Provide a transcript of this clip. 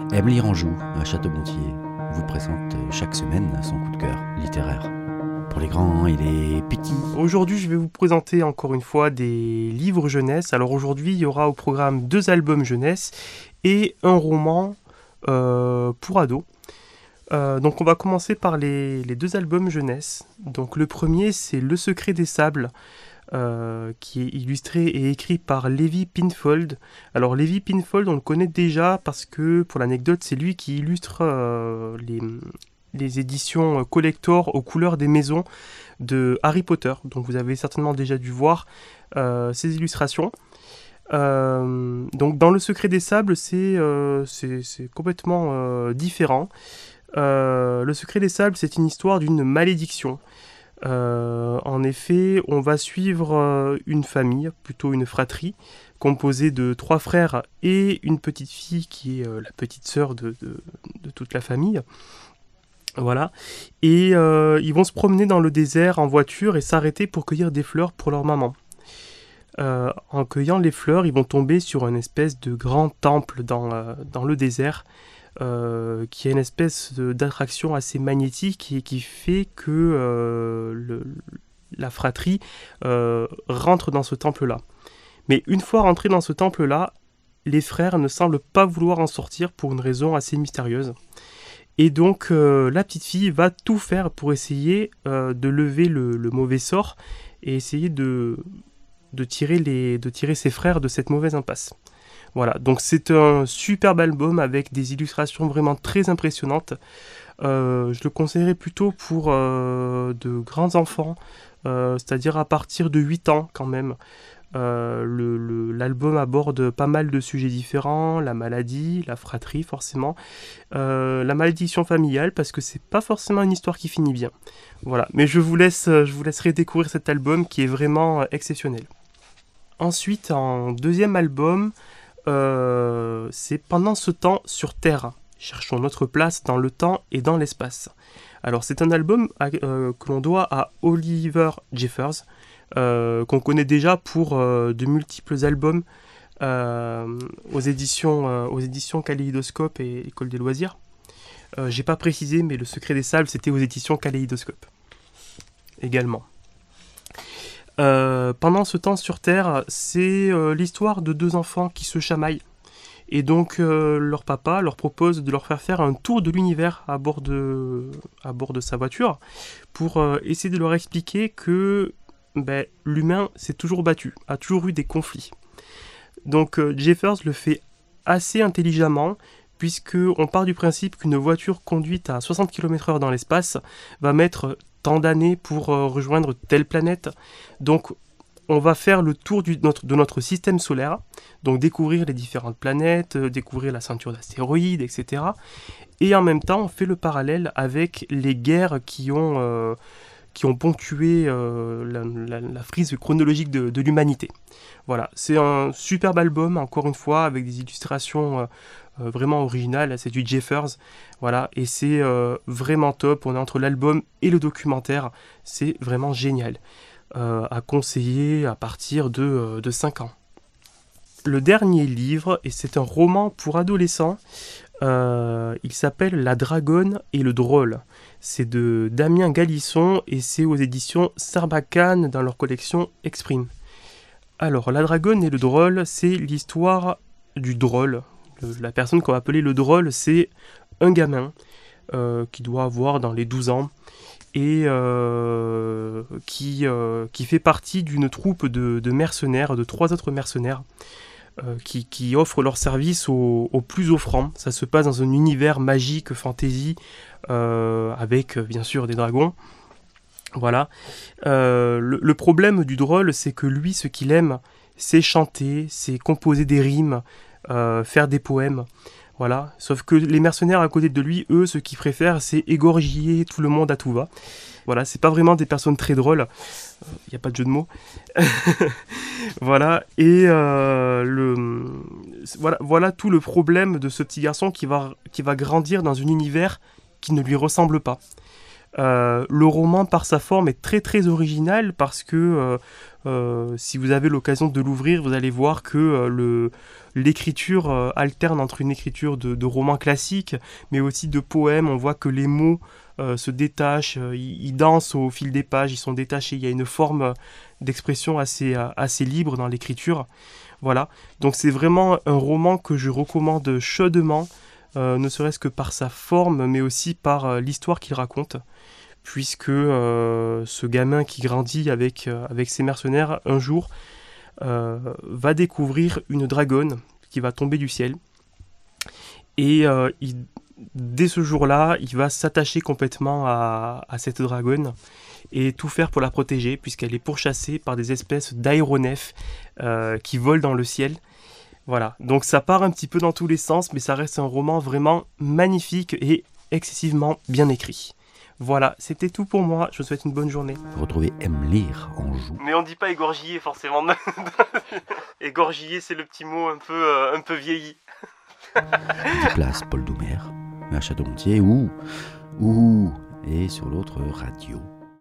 Emily Ranjou, à Château-Gontier, vous présente chaque semaine son coup de cœur littéraire. Pour les grands et les petits. Aujourd'hui, je vais vous présenter encore une fois des livres jeunesse. Alors aujourd'hui, il y aura au programme 2 albums jeunesse et un roman pour ados. Donc on va commencer par les 2 albums jeunesse. Donc le premier, c'est Le Secret des Sables, qui est illustré et écrit par Levi Pinfold. Alors Levi Pinfold, on le connaît déjà parce que, pour l'anecdote, c'est lui qui illustre les éditions collector aux couleurs des maisons de Harry Potter. Donc vous avez certainement déjà dû voir ces illustrations. Donc dans Le Secret des Sables, c'est complètement différent. Le Secret des Sables, c'est une histoire d'une malédiction. En effet, on va suivre une famille, plutôt une fratrie, composée de 3 frères et une petite fille qui est la petite sœur de toute la famille. Voilà. Et ils vont se promener dans le désert en voiture et s'arrêter pour cueillir des fleurs pour leur maman. En cueillant les fleurs, ils vont tomber sur une espèce de grand temple dans le désert, qui a une espèce d'attraction assez magnétique et qui fait que la fratrie rentre dans ce temple-là. Mais une fois rentrés dans ce temple-là, les frères ne semblent pas vouloir en sortir pour une raison assez mystérieuse. Et donc la petite fille va tout faire pour essayer de lever le mauvais sort et essayer de tirer ses frères de cette mauvaise impasse. Voilà, donc c'est un superbe album avec des illustrations vraiment très impressionnantes. Je le conseillerais plutôt pour de grands enfants, c'est-à-dire à partir de 8 ans quand même. L'album aborde pas mal de sujets différents, la maladie, la fratrie forcément, la malédiction familiale, parce que c'est pas forcément une histoire qui finit bien. Voilà, mais je vous laisserai découvrir cet album qui est vraiment exceptionnel. Ensuite, en deuxième album, c'est Pendant ce temps sur Terre. Cherchons notre place dans le temps et dans l'espace. Alors c'est un album que l'on doit à Oliver Jeffers, qu'on connaît déjà pour de multiples albums aux éditions Kaléidoscope et École des loisirs. J'ai pas précisé, mais Le Secret des Sables, c'était aux éditions Kaléidoscope également. Pendant ce temps sur Terre, c'est l'histoire de 2 enfants qui se chamaillent. Et donc leur papa leur propose de leur faire un tour de l'univers à bord de sa voiture pour essayer de leur expliquer que l'humain s'est toujours battu, a toujours eu des conflits. Donc Jeffers le fait assez intelligemment, puisqu'on part du principe qu'une voiture conduite à 60 km/h dans l'espace va mettre tant d'années pour rejoindre telle planète. Donc on va faire le tour de notre système solaire, donc découvrir les différentes planètes, découvrir la ceinture d'astéroïdes, etc. Et en même temps, on fait le parallèle avec les guerres qui ont ponctué la frise chronologique de l'humanité. Voilà, c'est un superbe album, encore une fois, avec des illustrations vraiment originales. C'est du Jeffers, voilà, et c'est vraiment top. On est entre l'album et le documentaire, c'est vraiment génial. À conseiller à partir de 5 ans. Le dernier livre, et c'est un roman pour adolescents, il s'appelle La Dragonne et le Drôle. C'est de Damien Galisson et c'est aux éditions Sarbacane dans leur collection Exprime. Alors, La Dragonne et le Drôle, c'est l'histoire du drôle. La personne qu'on va appeler le drôle, c'est un gamin qui doit avoir dans les 12 ans et qui fait partie d'une troupe de mercenaires, de 3 autres mercenaires, qui offrent leur service aux plus offrants. Ça se passe dans un univers magique, fantasy, avec bien sûr des dragons. Voilà. Le problème du drôle, c'est que lui, ce qu'il aime, c'est chanter, c'est composer des rimes, faire des poèmes. Voilà. Sauf que les mercenaires à côté de lui, eux, ce qu'ils préfèrent, c'est égorger tout le monde à tout va. Voilà, c'est pas vraiment des personnes très drôles. Il n'y a pas de jeu de mots. Voilà. Et voilà tout le problème de ce petit garçon qui va grandir dans un univers qui ne lui ressemble pas. Le roman, par sa forme, est très très original parce que si vous avez l'occasion de l'ouvrir, vous allez voir que l'écriture alterne entre une écriture de roman classique, mais aussi de poèmes. On voit que les mots se détachent, ils dansent au fil des pages, ils sont détachés. Il y a une forme d'expression assez libre dans l'écriture. Voilà, donc c'est vraiment un roman que je recommande chaudement, ne serait-ce que par sa forme, mais aussi par l'histoire qu'il raconte, puisque ce gamin qui grandit avec ses mercenaires, un jour, va découvrir une dragonne qui va tomber du ciel, et dès ce jour-là, il va s'attacher complètement à cette dragonne, et tout faire pour la protéger, puisqu'elle est pourchassée par des espèces d'aéronefs qui volent dans le ciel. Voilà, donc ça part un petit peu dans tous les sens, mais ça reste un roman vraiment magnifique et excessivement bien écrit. Voilà, c'était tout pour moi, je vous souhaite une bonne journée. Retrouvez Aime lire en joue. Mais on dit pas égorgiller forcément. Égorgiller, c'est le petit mot un peu vieilli. Place Paul Doumer, à Château-Gontier ou et sur l'autre radio.